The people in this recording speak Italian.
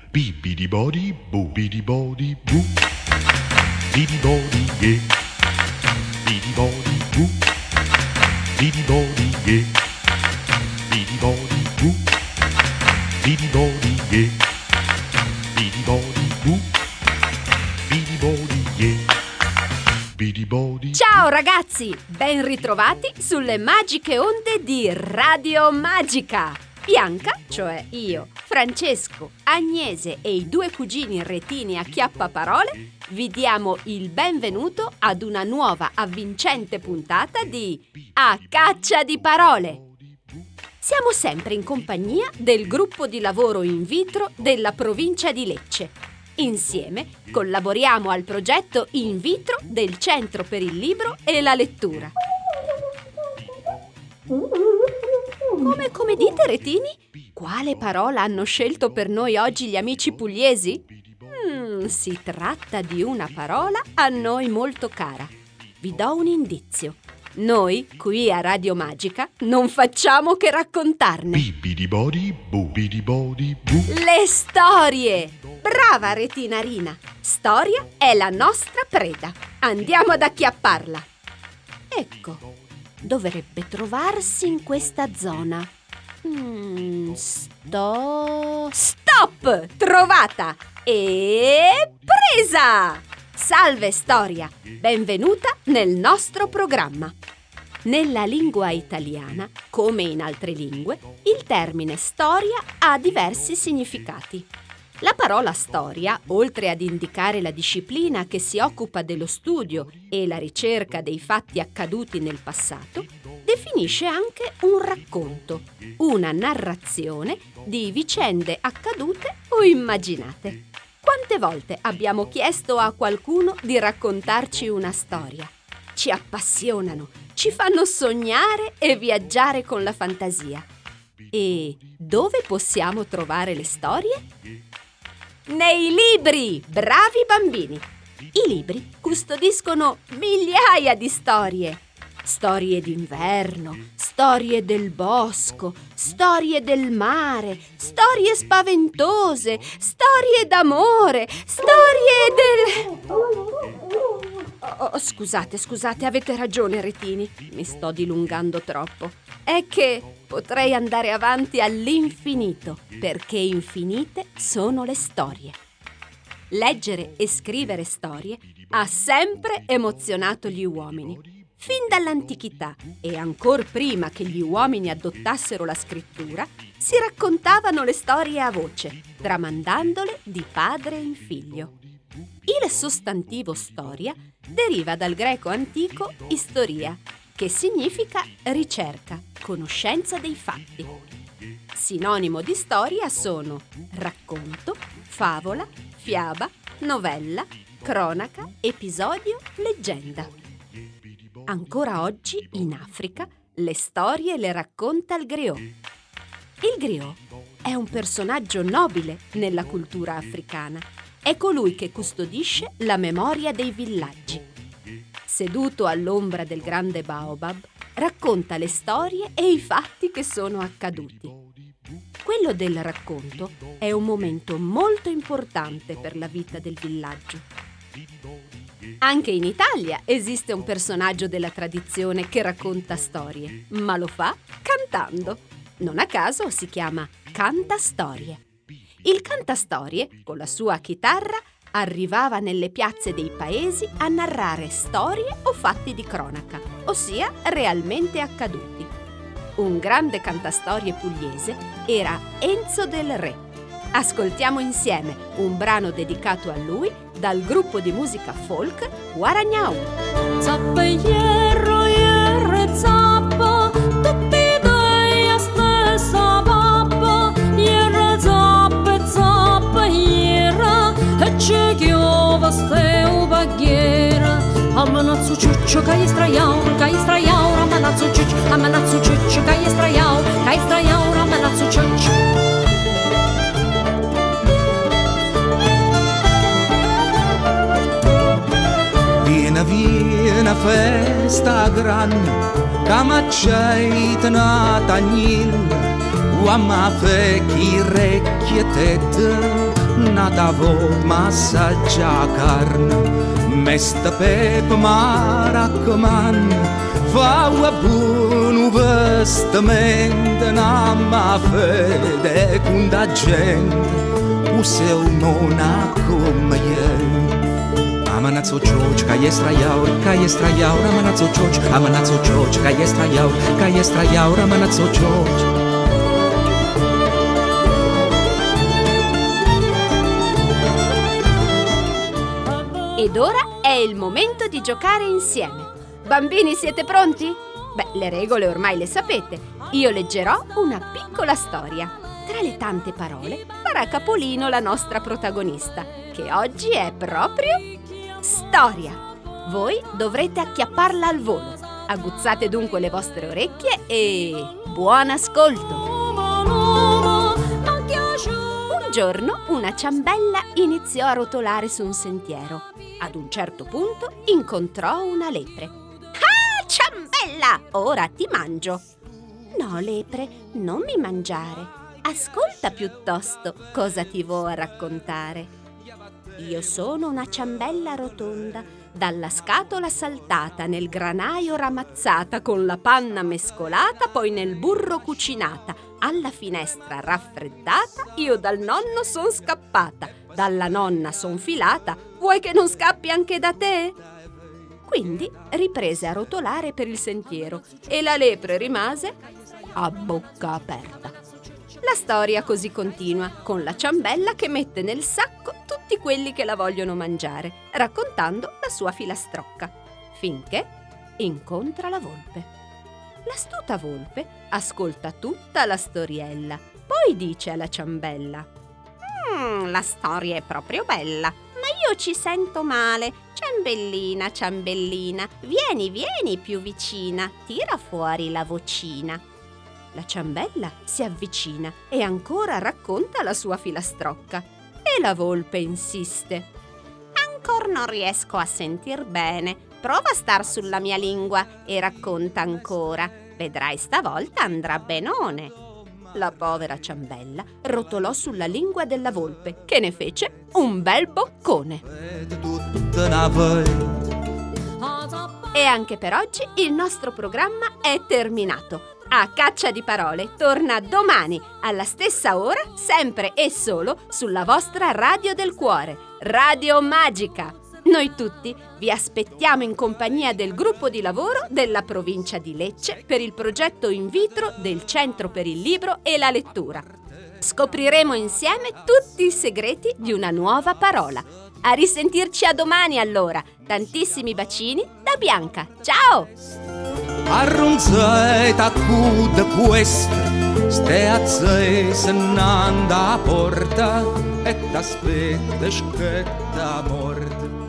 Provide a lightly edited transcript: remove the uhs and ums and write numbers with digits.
Bibidi body, boobidi body, boo. Bidi body, yeah. Bidi body, boo. Bidi body, yeah. Bidi body, boo. Bidi body, yeah. Bidi body, boo. Bidi body, yeah. Bidi body. Ciao ragazzi, ben ritrovati sulle magiche onde di Radio Magica. Bianca, cioè io, Francesco, Agnese e i due cugini retini a Chiappaparole vi diamo il benvenuto ad una nuova avvincente puntata di A Caccia di Parole. Siamo sempre in compagnia del gruppo di lavoro in vitro della provincia di Lecce. Insieme collaboriamo al progetto in vitro del Centro per il Libro e la Lettura. Come dite, retini? Quale parola hanno scelto per noi oggi gli amici pugliesi? Si tratta di una parola a noi molto cara. Vi do un indizio. Noi, qui a Radio Magica, non facciamo che raccontarne. Bibidi body, boobidi body, boo. Le storie! Brava retina Rina! Storia è la nostra preda. Andiamo ad acchiapparla. Ecco, dovrebbe trovarsi in questa zona. Stop! Trovata! E presa! Salve Storia! Benvenuta nel nostro programma. Nella lingua italiana, come in altre lingue, il termine storia ha diversi significati. La parola storia, oltre ad indicare la disciplina che si occupa dello studio e la ricerca dei fatti accaduti nel passato, definisce anche un racconto, una narrazione di vicende accadute o immaginate. Quante volte abbiamo chiesto a qualcuno di raccontarci una storia? Ci appassionano, ci fanno sognare e viaggiare con la fantasia. E dove possiamo trovare le storie? Nei libri! Bravi bambini! I libri custodiscono migliaia di storie. Storie d'inverno, storie del bosco, storie del mare, storie spaventose, storie d'amore, storie del... Scusate, avete ragione, retini. Mi sto dilungando troppo. È che potrei andare avanti all'infinito, perché infinite sono le storie. Leggere e scrivere storie ha sempre emozionato gli uomini. Fin dall'antichità e ancor prima che gli uomini adottassero la scrittura, si raccontavano le storie a voce, tramandandole di padre in figlio. Il sostantivo storia deriva dal greco antico istoria, che significa ricerca, conoscenza dei fatti. Sinonimo di storia sono racconto, favola, fiaba, novella, cronaca, episodio, leggenda. Ancora oggi, in Africa, le storie le racconta il griot. Il griot è un personaggio nobile nella cultura africana. È colui che custodisce la memoria dei villaggi. Seduto all'ombra del grande baobab, racconta le storie e i fatti che sono accaduti. Quello del racconto è un momento molto importante per la vita del villaggio. Anche in Italia esiste un personaggio della tradizione che racconta storie, ma lo fa cantando. Non a caso si chiama Cantastorie. Il cantastorie, con la sua chitarra, arrivava nelle piazze dei paesi a narrare storie o fatti di cronaca, ossia realmente accaduti. Un grande cantastorie pugliese era Enzo del Re. Ascoltiamo insieme un brano dedicato a lui dal gruppo di musica folk Guaragnau. Zappa hierro, hierre zappa, tutti dai a stessa pappa, hierre zappa, hierra, e ci chiova steu baghiera. Amanazzu ciuccio, cai straiaur, amanazzu ciuccio, cai straiaur, amanazzu ciuccio. Viena festa grande, camacciai tenata agnil, uama fe chi recchie tette, nata vo massaggia carne, mesta pepe ma raccomando, fa un buon vestimento, namma fede con la gente, o seu nona come io. Amanazzo George, ca je strajaur, amanazzo George, ca je strajaur, amanazzo George. Ed ora è il momento di giocare insieme. Bambini, siete pronti? Beh, le regole ormai le sapete. Io leggerò una piccola storia. Tra le tante parole farà capolino la nostra protagonista, che oggi è proprio storia. Voi dovrete acchiapparla al volo. Aguzzate dunque le vostre orecchie e buon ascolto. Un giorno una ciambella iniziò a rotolare su un sentiero. Ad un certo punto incontrò una lepre. Ah, ciambella, ora ti mangio. No, lepre, non mi mangiare. Ascolta piuttosto cosa ti vo a raccontare. Io sono una ciambella rotonda, dalla scatola saltata, nel granaio ramazzata, con la panna mescolata, poi nel burro cucinata. Alla finestra raffreddata, io dal nonno son scappata, dalla nonna son filata, vuoi che non scappi anche da te? Quindi riprese a rotolare per il sentiero e la lepre rimase a bocca aperta. La storia così continua, con la ciambella che mette nel sacco tutti quelli che la vogliono mangiare, raccontando la sua filastrocca, finché incontra la volpe. L'astuta volpe ascolta tutta la storiella, poi dice alla ciambella: la storia è proprio bella, ma io ci sento male. Ciambellina, ciambellina, vieni più vicina, tira fuori la vocina. La ciambella si avvicina e ancora racconta la sua filastrocca. E la volpe insiste: ancor non riesco a sentir bene. Prova a star sulla mia lingua e racconta ancora. Vedrai stavolta andrà benone. La povera ciambella rotolò sulla lingua della volpe, che ne fece un bel boccone. E anche per oggi il nostro programma è terminato. A Caccia di Parole torna domani alla stessa ora, sempre e solo sulla vostra radio del cuore, Radio Magica. Noi tutti vi aspettiamo in compagnia del gruppo di lavoro della provincia di Lecce per il progetto in vitro del Centro per il Libro e la Lettura. Scopriremo insieme tutti i segreti di una nuova parola. A risentirci a domani allora. Tantissimi bacini da Bianca. Ciao! Arrunzata cuda questa, stai accesa nanda a porta e t'aspetta che t'amorda.